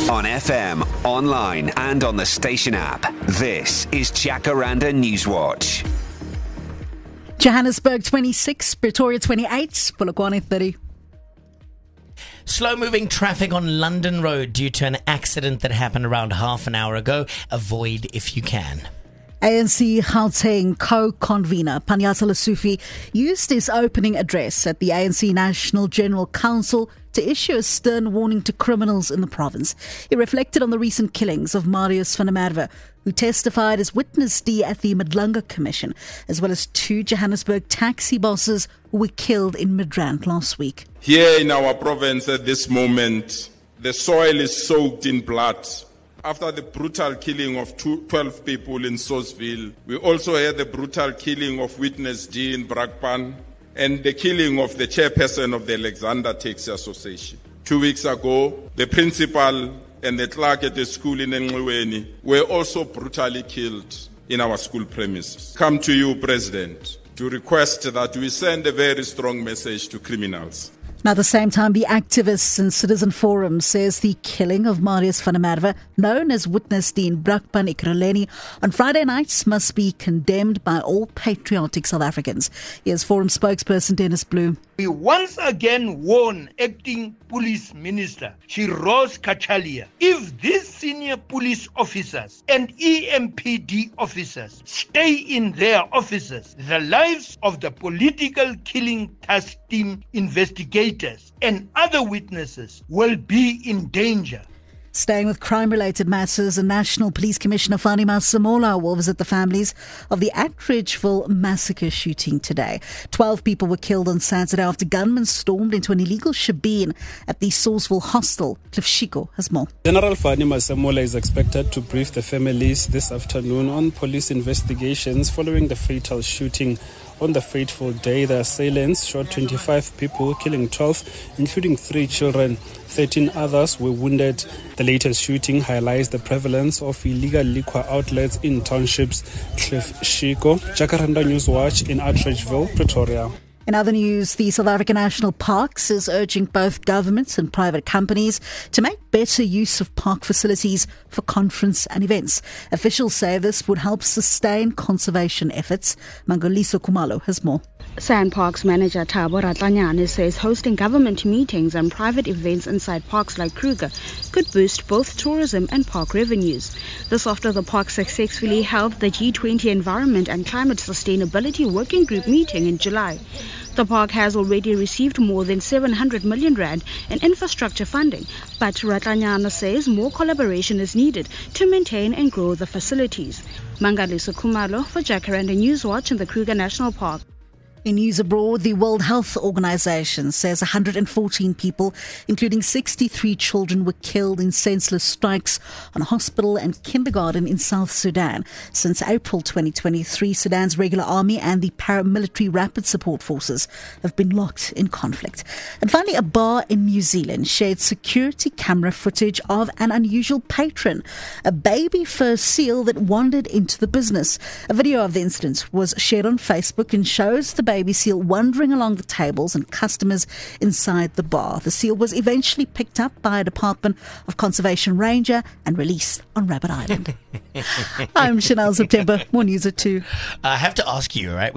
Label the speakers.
Speaker 1: On FM, online and on the station app. This is Jacaranda Newswatch.
Speaker 2: Johannesburg 26, Pretoria 28, Polokwane 30.
Speaker 3: Slow-moving traffic on London Road due to an accident that happened around half an hour ago. Avoid if you can.
Speaker 2: ANC Gauteng co-convener Panyaza Lesufi used his opening address at the ANC National General Council to issue a stern warning to criminals in the province. He reflected on the recent killings of Marius van der Merwe, who testified as witness D at the Madlanga Commission, as well as 2 Johannesburg taxi bosses who were killed in Midrand last week.
Speaker 4: Here in our province at this moment, the soil is soaked in blood. After the brutal killing of 12 people in Sosville, we also had the brutal killing of witness D in Brakpan and the killing of the chairperson of the Alexander Taxi Association. 2 weeks ago, the principal and the clerk at the school in Engliweni were also brutally killed in our school premises. Come to you, President, to request that we send a very strong message to criminals.
Speaker 2: Now, at the same time, the activists and Citizen Forum says the killing of Marius van der Merwe, known as Witness D in Brakpan Ekurhuleni, on Friday nights must be condemned by all patriotic South Africans. Here's Forum spokesperson Dennis Blue.
Speaker 5: We once again warn Acting Police Minister Shiroz Kachalia, if these senior police officers and EMPD officers stay in their offices, the lives of the political killing task team investigators and other witnesses will be in danger.
Speaker 2: Staying with crime-related matters, National Police Commissioner Fani Masemola will visit the families of the Attridgeville massacre shooting today. 12 people were killed on Saturday after gunmen stormed into an illegal shebeen at the Salisbury hostel. Cliff Shiko has more.
Speaker 6: General Fani Masemola is expected to brief the families this afternoon on police investigations following the fatal shooting. On the fateful day, the assailants shot 25 people, killing 12, including 3 children. 13 others were wounded. The latest shooting highlights the prevalence of illegal liquor outlets in townships. Cliff Shiko, Jacaranda Newswatch in Attridgeville, Pretoria.
Speaker 2: In other news, the South African National Parks is urging both governments and private companies to make better use of park facilities for conference and events. Officials say this would help sustain conservation efforts. Mangaliso Kumalo has more.
Speaker 7: SANParks manager Thabo Ratlanyane says hosting government meetings and private events inside parks like Kruger could boost both tourism and park revenues. This after the park successfully held the G20 Environment and Climate Sustainability Working Group meeting in July. The park has already received more than 700 million rand in infrastructure funding, but Ratlanyane says more collaboration is needed to maintain and grow the facilities. Mangaliso Kumalo for Jacaranda Newswatch in the Kruger National Park.
Speaker 2: In news abroad, the World Health Organization says 114 people, including 63 children, were killed in senseless strikes on a hospital and kindergarten in South Sudan. Since April 2023, Sudan's regular army and the paramilitary rapid support forces have been locked in conflict. And finally, a bar in New Zealand shared security camera footage of an unusual patron, a baby fur seal that wandered into the business. A video of the incident was shared on Facebook and shows the baby seal wandering along the tables and customers inside the bar. The seal was eventually picked up by a Department of Conservation ranger and released on Rabbit Island. I'm Chanel September. More news at 2.
Speaker 3: I have to ask you, right?